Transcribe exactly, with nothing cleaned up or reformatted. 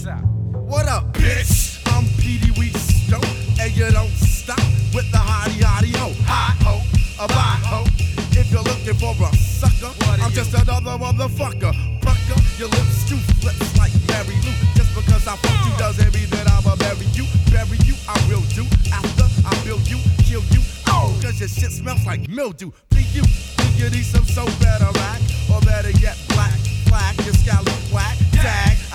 What up, bitch? I'm Petey Wee Stoke, and you don't stop with the hottie hottie ho. Hot ho, a bot ho. If you're looking for a sucker, I'm just another motherfucker. Pucker, your lips too flips like Mary Lou. Just because I fuck you doesn't mean that I'ma marry you. Bury you, I will do. After I build you, kill you. Oh, cause your shit smells like mildew. Think you, think you need some soap better rack, or better yet black flag, your scallop whack, tag.